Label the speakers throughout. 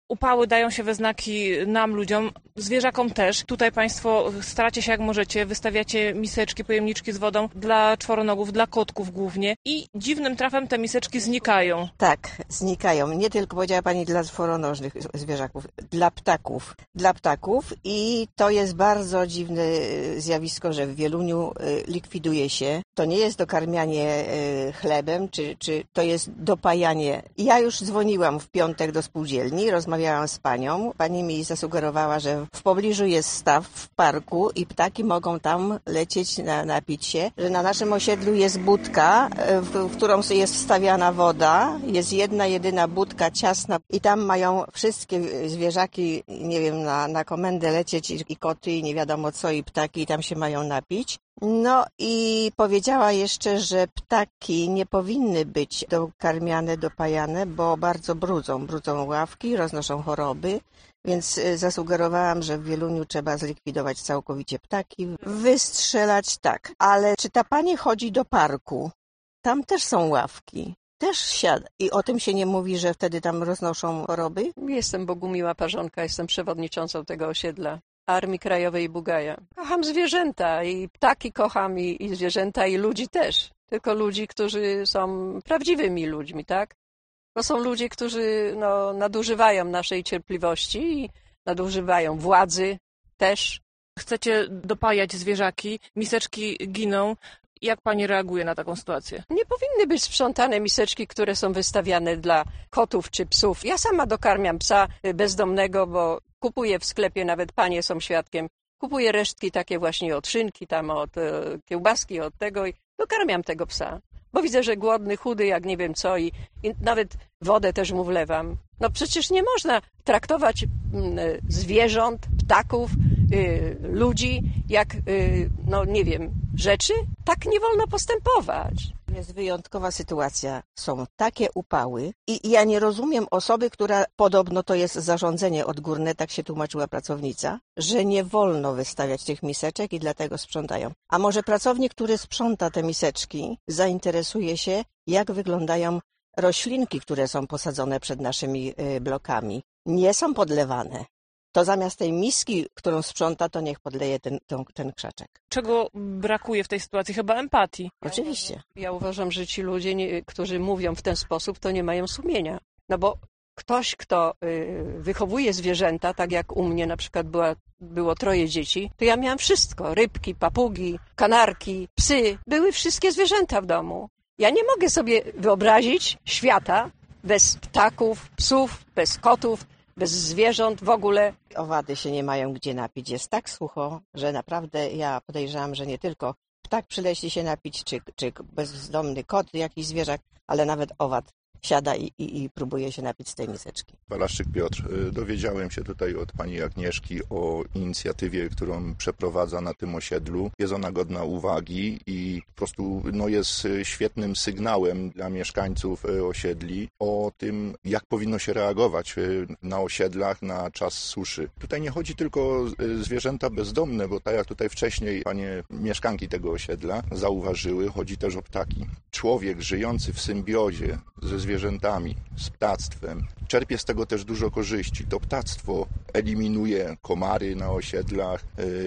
Speaker 1: Upały dają się we znaki nam, ludziom, zwierzakom też. Tutaj Państwo staracie się jak możecie, wystawiacie miseczki, pojemniczki z wodą dla czworonogów, dla kotków głównie i dziwnym trafem te miseczki znikają.
Speaker 2: Tak, znikają. Nie tylko, powiedziała Pani, dla czworonożnych zwierzaków, dla ptaków. Dla ptaków i to jest bardzo dziwne zjawisko, że w Wieluniu likwiduje się. To nie jest dokarmianie chlebem, czy to jest dopajanie. Ja już dzwoniłam w piątek do spółdzielni, rozmawiałam z panią. Pani mi zasugerowała, że w pobliżu jest staw w parku i ptaki mogą tam lecieć, napić się. Że na naszym osiedlu jest budka, w którą jest wstawiana woda. Jest jedyna budka ciasna i tam mają wszystkie zwierzaki, nie wiem, na komendę lecieć i koty i nie wiadomo co i ptaki i tam się mają napić. No i powiedziała jeszcze, że ptaki nie powinny być dokarmiane, dopajane, bo bardzo brudzą ławki, roznoszą choroby, więc zasugerowałam, że w Wieluniu trzeba zlikwidować całkowicie ptaki, wystrzelać tak. Ale czy ta pani chodzi do parku? Tam też są ławki. Też siada. I o tym się nie mówi, że wtedy tam roznoszą choroby?
Speaker 3: Jestem Bogumiła Parzonka, jestem przewodniczącą tego osiedla Armii Krajowej Bugaja. Kocham zwierzęta i ptaki kocham i zwierzęta i ludzi też. Tylko ludzi, którzy są prawdziwymi ludźmi, tak? To są ludzie, którzy nadużywają naszej cierpliwości i nadużywają władzy też.
Speaker 1: Chcecie dopajać zwierzaki, miseczki giną. Jak pani reaguje na taką sytuację?
Speaker 3: Nie powinny być sprzątane miseczki, które są wystawiane dla kotów czy psów. Ja sama dokarmiam psa bezdomnego, bo kupuję w sklepie, nawet panie są świadkiem, kupuję resztki takie właśnie od szynki, tam od kiełbaski, od tego i dokarmiam tego psa. Bo widzę, że głodny, chudy, jak nie wiem co i nawet wodę też mu wlewam. No przecież nie można traktować zwierząt, ptaków, ludzi jak, nie wiem, rzeczy. Tak nie wolno postępować.
Speaker 2: Jest wyjątkowa sytuacja. Są takie upały i ja nie rozumiem osoby, która podobno to jest zarządzenie odgórne, tak się tłumaczyła pracownica, że nie wolno wystawiać tych miseczek i dlatego sprzątają. A może pracownik, który sprząta te miseczki, zainteresuje się, jak wyglądają roślinki, które są posadzone przed naszymi blokami. Nie są podlewane. To zamiast tej miski, którą sprząta, to niech podleje ten krzaczek.
Speaker 1: Czego brakuje w tej sytuacji? Chyba empatii.
Speaker 2: Oczywiście.
Speaker 3: Ja uważam, że ci ludzie, którzy mówią w ten sposób, to nie mają sumienia. No bo ktoś, kto wychowuje zwierzęta, tak jak u mnie na przykład było 3 dzieci, to ja miałam wszystko. Rybki, papugi, kanarki, psy. Były wszystkie zwierzęta w domu. Ja nie mogę sobie wyobrazić świata bez ptaków, psów, bez kotów, bez zwierząt w ogóle.
Speaker 2: Owady się nie mają gdzie napić. Jest tak sucho, że naprawdę ja podejrzewam, że nie tylko ptak przyleśli się napić, czy bezdomny kot, jakiś zwierzak, ale nawet owad siada i próbuje się napić z tej miseczki.
Speaker 4: Walaszczyk Piotr. Dowiedziałem się tutaj od pani Agnieszki o inicjatywie, którą przeprowadza na tym osiedlu. Jest ona godna uwagi i po prostu jest świetnym sygnałem dla mieszkańców osiedli o tym, jak powinno się reagować na osiedlach na czas suszy. Tutaj nie chodzi tylko o zwierzęta bezdomne, bo tak jak tutaj wcześniej panie mieszkanki tego osiedla zauważyły, chodzi też o ptaki. Człowiek żyjący w symbiozie ze zwierzętami, z ptactwem, czerpie z tego też dużo korzyści. To ptactwo eliminuje komary na osiedlach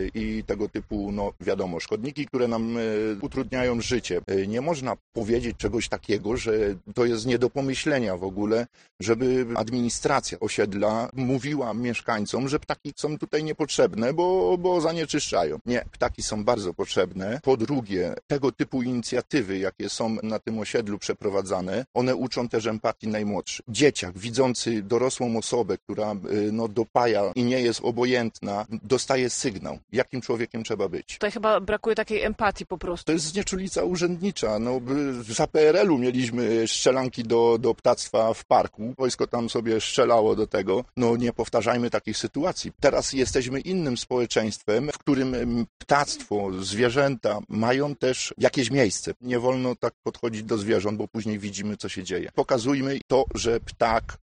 Speaker 4: i tego typu, wiadomo, szkodniki, które nam utrudniają życie. Nie można powiedzieć czegoś takiego, że to jest nie do pomyślenia w ogóle, żeby administracja osiedla mówiła mieszkańcom, że ptaki są tutaj niepotrzebne, bo zanieczyszczają. Nie, ptaki są bardzo potrzebne. Po drugie, tego typu inicjatywy, jakie są na tym osiedlu przeprowadzane, one uczą też empatii najmłodszych. Dzieciak widzący dorosłą osobę, która dopaja i nie jest obojętna, dostaje sygnał, jakim człowiekiem trzeba być.
Speaker 1: Tutaj chyba brakuje takiej empatii po prostu.
Speaker 4: To jest znieczulica urzędnicza. Za PRL-u mieliśmy strzelanki do ptactwa w parku. Wojsko tam sobie strzelało do tego. Nie powtarzajmy takich sytuacji. Teraz jesteśmy innym społeczeństwem, w którym ptactwo, zwierzęta mają też jakieś miejsce. Nie wolno tak podchodzić do zwierząt, bo później widzimy, co się dzieje. Pokazujmy to, że ptak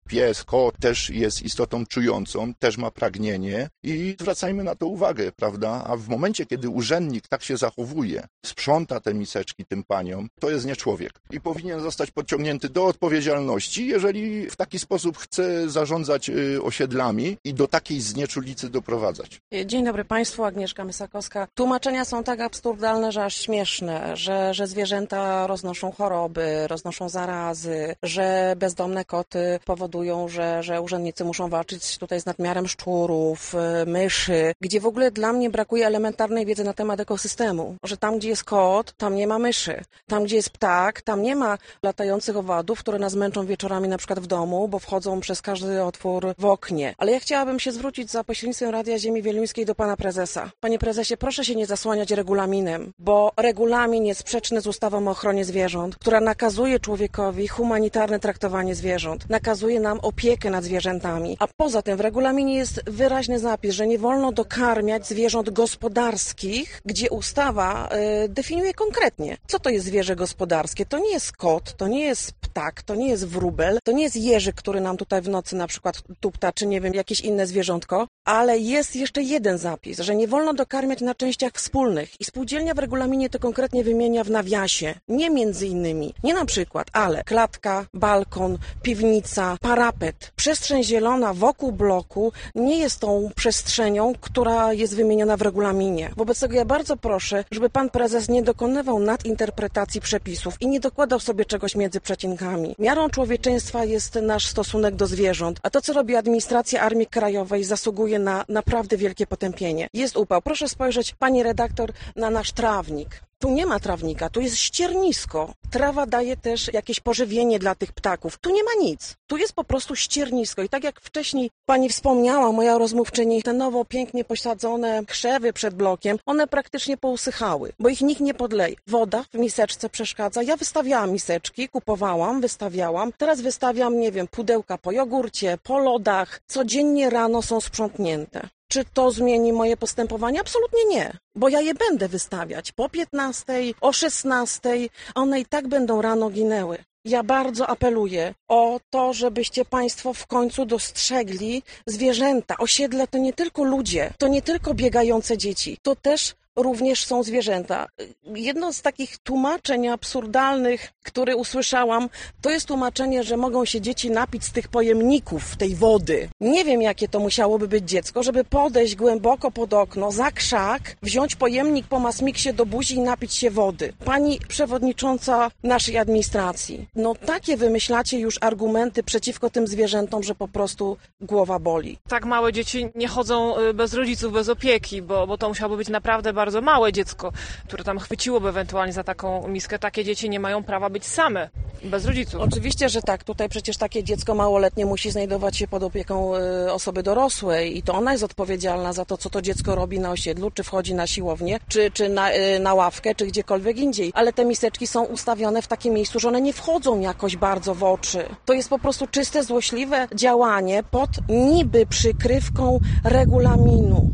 Speaker 4: Pies, kot też jest istotą czującą, też ma pragnienie i zwracajmy na to uwagę, prawda? A w momencie, kiedy urzędnik tak się zachowuje, sprząta te miseczki tym paniom, to jest nie człowiek i powinien zostać pociągnięty do odpowiedzialności, jeżeli w taki sposób chce zarządzać osiedlami i do takiej znieczulicy doprowadzać.
Speaker 5: Dzień dobry Państwu, Agnieszka Mysakowska. Tłumaczenia są tak absurdalne, że aż śmieszne, że zwierzęta roznoszą choroby, roznoszą zarazy, że bezdomne koty powodują, że urzędnicy muszą walczyć tutaj z nadmiarem szczurów, myszy, gdzie w ogóle dla mnie brakuje elementarnej wiedzy na temat ekosystemu, że tam, gdzie jest kot, tam nie ma myszy, tam, gdzie jest ptak, tam nie ma latających owadów, które nas męczą wieczorami na przykład w domu, bo wchodzą przez każdy otwór w oknie. Ale ja chciałabym się zwrócić za pośrednictwem Radia Ziemi Wieluńskiej do pana prezesa. Panie prezesie, proszę się nie zasłaniać regulaminem, bo regulamin jest sprzeczny z ustawą o ochronie zwierząt, która nakazuje człowiekowi humanitarne traktowanie zwierząt, nakazuje nam opiekę nad zwierzętami. A poza tym w regulaminie jest wyraźny zapis, że nie wolno dokarmiać zwierząt gospodarskich, gdzie ustawa definiuje konkretnie, co to jest zwierzę gospodarskie. To nie jest kot, to nie jest ptak, to nie jest wróbel, to nie jest jeżyk, który nam tutaj w nocy na przykład tupta, czy nie wiem, jakieś inne zwierzątko, ale jest jeszcze jeden zapis, że nie wolno dokarmiać na częściach wspólnych i spółdzielnia w regulaminie to konkretnie wymienia w nawiasie. Nie między innymi, nie na przykład, ale klatka, balkon, piwnica, parapet. Przestrzeń zielona wokół bloku nie jest tą przestrzenią, która jest wymieniona w regulaminie. Wobec tego ja bardzo proszę, żeby pan prezes nie dokonywał nadinterpretacji przepisów i nie dokładał sobie czegoś między przecinkami. Miarą człowieczeństwa jest nasz stosunek do zwierząt, a to, co robi administracja Armii Krajowej, zasługuje na naprawdę wielkie potępienie. Jest upał. Proszę spojrzeć, pani redaktor, na nasz trawnik. Tu nie ma trawnika, tu jest ściernisko. Trawa daje też jakieś pożywienie dla tych ptaków. Tu nie ma nic. Tu jest po prostu ściernisko. I tak jak wcześniej pani wspomniała, moja rozmówczyni, te nowo pięknie posadzone krzewy przed blokiem, one praktycznie pousychały, bo ich nikt nie podleje. Woda w miseczce przeszkadza. Ja wystawiałam miseczki, kupowałam, wystawiałam. Teraz wystawiam, nie wiem, pudełka po jogurcie, po lodach. Codziennie rano są sprzątnięte. Czy to zmieni moje postępowanie? Absolutnie nie, bo ja je będę wystawiać po 15, o 16, one i tak będą rano ginęły. Ja bardzo apeluję o to, żebyście Państwo w końcu dostrzegli zwierzęta. Osiedle to nie tylko ludzie, to nie tylko biegające dzieci, to też również są zwierzęta. Jedno z takich tłumaczeń absurdalnych, które usłyszałam, to jest tłumaczenie, że mogą się dzieci napić z tych pojemników, tej wody. Nie wiem, jakie to musiałoby być dziecko, żeby podejść głęboko pod okno, za krzak, wziąć pojemnik po masmiksie do buzi i napić się wody. Pani przewodnicząca naszej administracji, no takie wymyślacie już argumenty przeciwko tym zwierzętom, że po prostu głowa boli.
Speaker 1: Tak małe dzieci nie chodzą bez rodziców, bez opieki, bo to musiałoby być naprawdę bardzo małe dziecko, które tam chwyciłoby ewentualnie za taką miskę. Takie dzieci nie mają prawa być same, bez rodziców.
Speaker 5: Oczywiście, że tak. Tutaj przecież takie dziecko małoletnie musi znajdować się pod opieką osoby dorosłej i to ona jest odpowiedzialna za to, co to dziecko robi na osiedlu, czy wchodzi na siłownię, czy na ławkę, czy gdziekolwiek indziej. Ale te miseczki są ustawione w takim miejscu, że one nie wchodzą jakoś bardzo w oczy. To jest po prostu czyste, złośliwe działanie pod niby przykrywką regulaminu.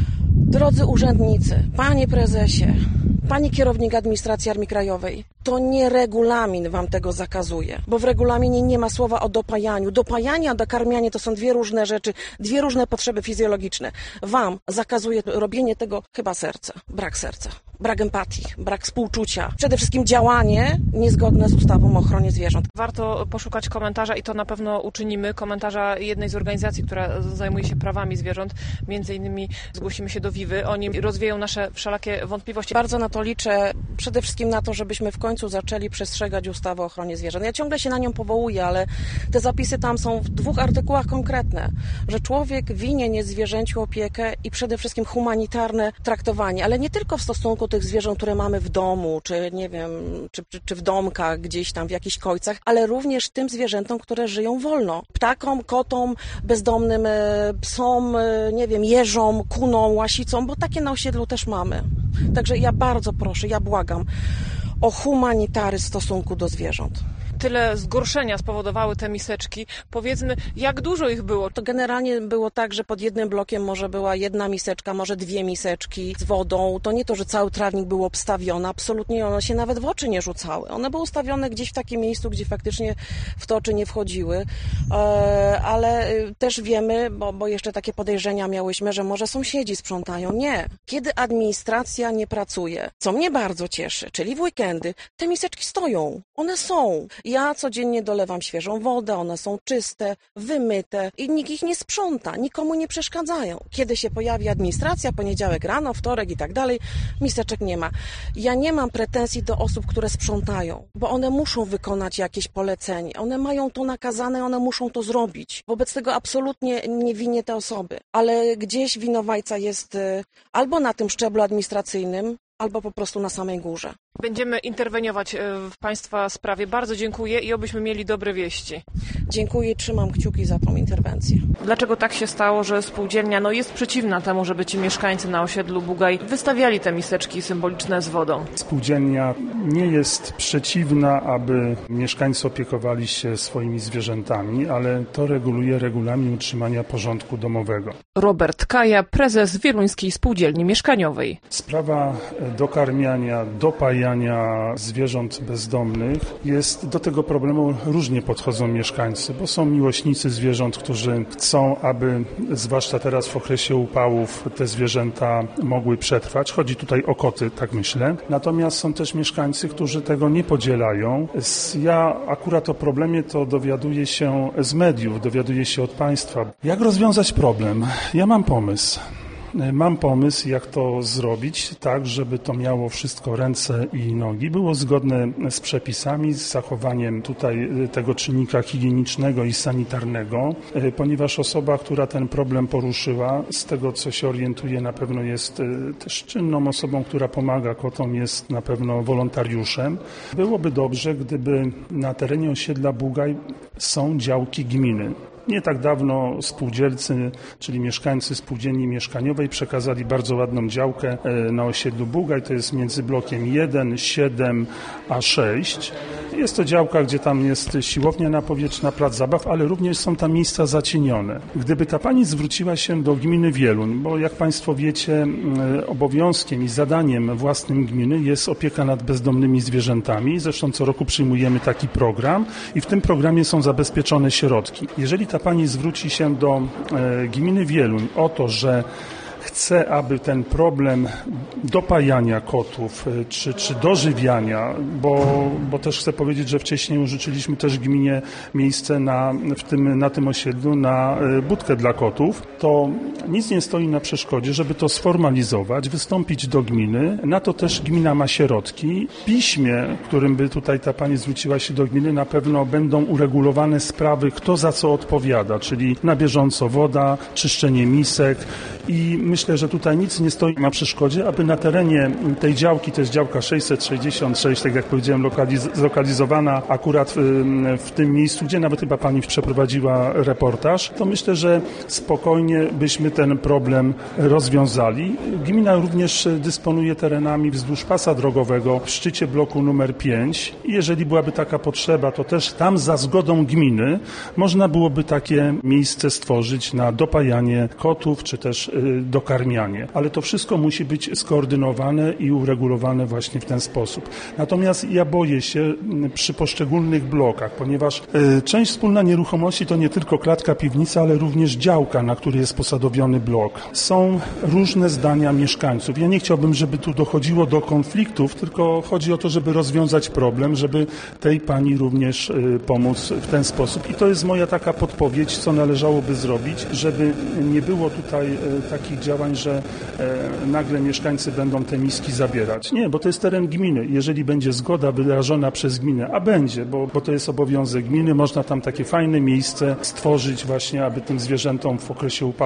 Speaker 5: Drodzy urzędnicy, panie prezesie, pani kierownik administracji Armii Krajowej, to nie regulamin wam tego zakazuje, bo w regulaminie nie ma słowa o dopajaniu. Dopajanie a dokarmianie to są dwie różne rzeczy, dwie różne potrzeby fizjologiczne. Wam zakazuje robienie tego chyba serca, brak empatii, brak współczucia. Przede wszystkim działanie niezgodne z ustawą o ochronie zwierząt.
Speaker 1: Warto poszukać komentarza i to na pewno uczynimy. Komentarza jednej z organizacji, która zajmuje się prawami zwierząt. Między innymi zgłosimy się do Wiwy. Oni rozwieją nasze wszelakie wątpliwości.
Speaker 5: Bardzo na to liczę. Przede wszystkim na to, żebyśmy w końcu zaczęli przestrzegać ustawy o ochronie zwierząt. Ja ciągle się na nią powołuję, ale te zapisy tam są w 2 artykułach konkretne, że człowiek winien jest zwierzęciu opiekę i przede wszystkim humanitarne traktowanie, ale nie tylko w stosunku tych zwierząt, które mamy w domu, czy nie wiem, czy w domkach, gdzieś tam w jakichś kojcach, ale również tym zwierzętom, które żyją wolno. Ptakom, kotom, bezdomnym psom, nie wiem, jeżom, kunom, łasicom, bo takie na osiedlu też mamy. Także ja bardzo proszę, ja błagam o humanitary w stosunku do zwierząt.
Speaker 1: tyle zgorszenia spowodowały te miseczki. Powiedzmy, jak dużo ich było?
Speaker 5: To generalnie było tak, że pod jednym blokiem może była jedna miseczka, może dwie miseczki z wodą. To nie to, że cały trawnik był obstawiony, absolutnie one się nawet w oczy nie rzucały. One były ustawione gdzieś w takim miejscu, gdzie faktycznie w to oczy nie wchodziły, ale też wiemy, bo jeszcze takie podejrzenia miałyśmy, że może sąsiedzi sprzątają. Nie. Kiedy administracja nie pracuje, co mnie bardzo cieszy, czyli w weekendy, te miseczki stoją. One są. Ja codziennie dolewam świeżą wodę, one są czyste, wymyte i nikt ich nie sprząta, nikomu nie przeszkadzają. Kiedy się pojawi administracja, poniedziałek rano, wtorek i tak dalej, miseczek nie ma. Ja nie mam pretensji do osób, które sprzątają, bo one muszą wykonać jakieś polecenie. One mają to nakazane, one muszą to zrobić. Wobec tego absolutnie nie winię te osoby, ale gdzieś winowajca jest albo na tym szczeblu administracyjnym, albo po prostu na samej górze.
Speaker 1: Będziemy interweniować w Państwa sprawie. Bardzo dziękuję i obyśmy mieli dobre wieści.
Speaker 5: Dziękuję i trzymam kciuki za tą interwencję.
Speaker 1: Dlaczego tak się stało, że spółdzielnia jest przeciwna temu, żeby ci mieszkańcy na osiedlu Bugaj wystawiali te miseczki symboliczne z wodą?
Speaker 6: Spółdzielnia nie jest przeciwna, aby mieszkańcy opiekowali się swoimi zwierzętami, ale to reguluje regulamin utrzymania porządku domowego.
Speaker 1: Robert Kaja, prezes Wieluńskiej Spółdzielni Mieszkaniowej.
Speaker 6: Sprawa dokarmiania, dopajania zwierząt bezdomnych jest do tego problemu różnie podchodzą mieszkańcy, bo są miłośnicy zwierząt, którzy chcą, aby zwłaszcza teraz w okresie upałów te zwierzęta mogły przetrwać. Chodzi tutaj o koty, tak myślę. Natomiast są też mieszkańcy, którzy tego nie podzielają. Ja akurat o problemie to dowiaduję się z mediów, dowiaduję się od państwa. Jak rozwiązać problem? Ja mam pomysł. Mam pomysł, jak to zrobić, tak, żeby to miało wszystko ręce i nogi, było zgodne z przepisami, z zachowaniem tutaj tego czynnika higienicznego i sanitarnego, ponieważ osoba, która ten problem poruszyła, z tego co się orientuje, na pewno jest też czynną osobą, która pomaga kotom, jest na pewno wolontariuszem. Byłoby dobrze, gdyby na terenie osiedla Bugaj są działki gminy. Nie tak dawno spółdzielcy, czyli mieszkańcy spółdzielni mieszkaniowej przekazali bardzo ładną działkę na osiedlu Bugaj, to jest między blokiem 1, 7 a 6. Jest to działka, gdzie tam jest siłownia napowietrzna, plac zabaw, ale również są tam miejsca zacienione. Gdyby ta pani zwróciła się do gminy Wieluń, bo jak państwo wiecie, obowiązkiem i zadaniem własnym gminy jest opieka nad bezdomnymi zwierzętami. Zresztą co roku przyjmujemy taki program i w tym programie są zabezpieczone środki. Jeżeli ta pani zwróci się do gminy Wieluń o to, że chce, aby ten problem dopajania kotów czy dożywiania, bo też chcę powiedzieć, że wcześniej użyczyliśmy też gminie miejsce na tym osiedlu na budkę dla kotów, to nic nie stoi na przeszkodzie, żeby to sformalizować, wystąpić do gminy. Na to też gmina ma środki. W piśmie, którym by tutaj ta pani zwróciła się do gminy, na pewno będą uregulowane sprawy, kto za co odpowiada, czyli na bieżąco woda, czyszczenie misek i myślę, że tutaj nic nie stoi na przeszkodzie, aby na terenie tej działki, to jest działka 666, tak jak powiedziałem, zlokalizowana akurat w tym miejscu, gdzie nawet chyba pani przeprowadziła reportaż, to myślę, że spokojnie byśmy ten problem rozwiązali. Gmina również dysponuje terenami wzdłuż pasa drogowego w szczycie bloku numer 5 i jeżeli byłaby taka potrzeba, to też tam za zgodą gminy można byłoby takie miejsce stworzyć na dopajanie kotów, czy też dokarmianie. Ale to wszystko musi być skoordynowane i uregulowane właśnie w ten sposób. Natomiast ja boję się przy poszczególnych blokach, ponieważ część wspólna nieruchomości to nie tylko klatka, piwnica, ale również działka, na której jest posadowiony blok. Są różne zdania mieszkańców. Ja nie chciałbym, żeby tu dochodziło do konfliktów, tylko chodzi o to, żeby rozwiązać problem, żeby tej pani również pomóc w ten sposób. I to jest moja taka podpowiedź, co należałoby zrobić, żeby nie było tutaj takich działań, że nagle mieszkańcy będą te miski zabierać. Nie, bo to jest teren gminy. Jeżeli będzie zgoda wyrażona przez gminę, a będzie, bo to jest obowiązek gminy, można tam takie fajne miejsce stworzyć właśnie, aby tym zwierzętom w okresie upałów pomóc.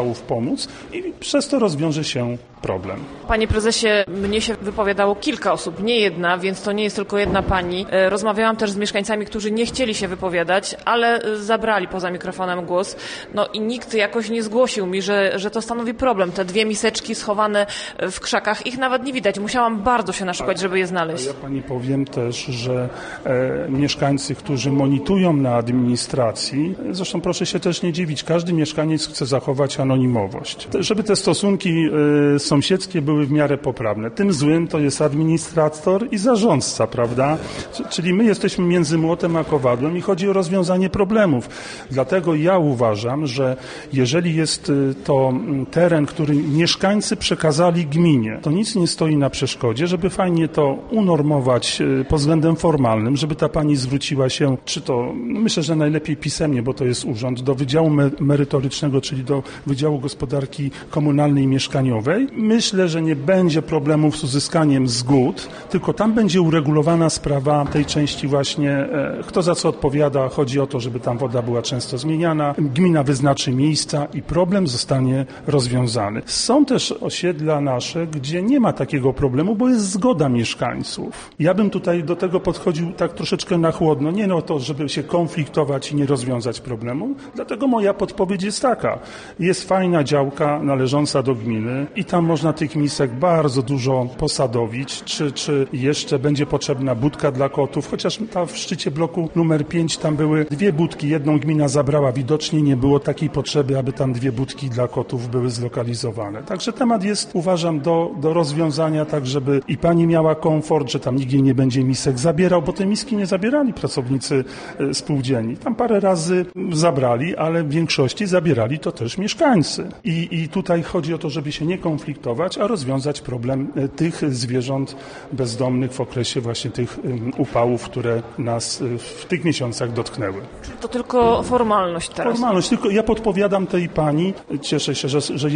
Speaker 6: pomóc i przez to rozwiąże się problem.
Speaker 1: Panie prezesie, mnie się wypowiadało kilka osób, nie jedna, więc to nie jest tylko jedna pani. Rozmawiałam też z mieszkańcami, którzy nie chcieli się wypowiadać, ale zabrali poza mikrofonem głos. No i nikt jakoś nie zgłosił mi, że to stanowi problem. Te 2 miseczki schowane w krzakach, ich nawet nie widać. Musiałam bardzo się naszukać, żeby je znaleźć.
Speaker 6: Ja pani powiem też, że mieszkańcy, którzy monitują na administracji, zresztą proszę się też nie dziwić, każdy mieszkaniec chce zachować anonimowość. Żeby te stosunki sąsiedzkie były w miarę poprawne. Tym złym to jest administrator i zarządca, prawda? Czyli my jesteśmy między młotem a kowadłem i chodzi o rozwiązanie problemów. Dlatego ja uważam, że jeżeli jest to teren, który mieszkańcy przekazali gminie, to nic nie stoi na przeszkodzie, żeby fajnie to unormować pod względem formalnym, żeby ta pani zwróciła się, czy to, myślę, że najlepiej pisemnie, bo to jest urząd, do Wydziału Merytorycznego, czyli do Wydziału Gospodarki Komunalnej i Mieszkaniowej. Myślę, że nie będzie problemów z uzyskaniem zgód, tylko tam będzie uregulowana sprawa tej części właśnie, kto za co odpowiada. Chodzi o to, żeby tam woda była często zmieniana. Gmina wyznaczy miejsca i problem zostanie rozwiązany. Są też osiedla nasze, gdzie nie ma takiego problemu, bo jest zgoda mieszkańców. Ja bym tutaj do tego podchodził tak troszeczkę na chłodno. Nie no to, żeby się konfliktować i nie rozwiązać problemu. Dlatego moja podpowiedź jest taka. Jest fajna działka należąca do gminy i tam można tych misek bardzo dużo posadowić. Czy jeszcze będzie potrzebna budka dla kotów, chociaż w szczycie bloku numer 5 tam były 2 budki. Jedną gmina zabrała. Widocznie nie było takiej potrzeby, aby tam 2 budki dla kotów były zlokalizowane. Także temat jest, uważam, do rozwiązania, tak żeby i pani miała komfort, że tam nikt jej nie będzie misek zabierał, bo te miski nie zabierali pracownicy spółdzielni. Tam parę razy zabrali, ale w większości zabierali to też mieszkańcy. I tutaj chodzi o to, żeby się nie konfliktować, a rozwiązać problem tych zwierząt bezdomnych w okresie właśnie tych upałów, które nas w tych miesiącach dotknęły.
Speaker 1: To tylko formalność teraz.
Speaker 6: Formalność, tylko ja podpowiadam tej pani, cieszę się,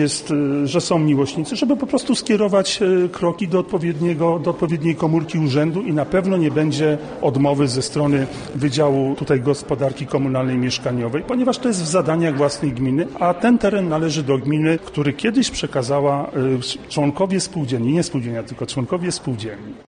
Speaker 6: że są miłośnicy, żeby po prostu skierować kroki do odpowiedniej komórki urzędu i na pewno nie będzie odmowy ze strony Wydziału tutaj Gospodarki Komunalnej i Mieszkaniowej, ponieważ to jest w zadaniach własnej gminy, a ten teren należy do gminy, który kiedyś przekazała członkowie spółdzielni, nie spółdzielnia, tylko członkowie spółdzielni.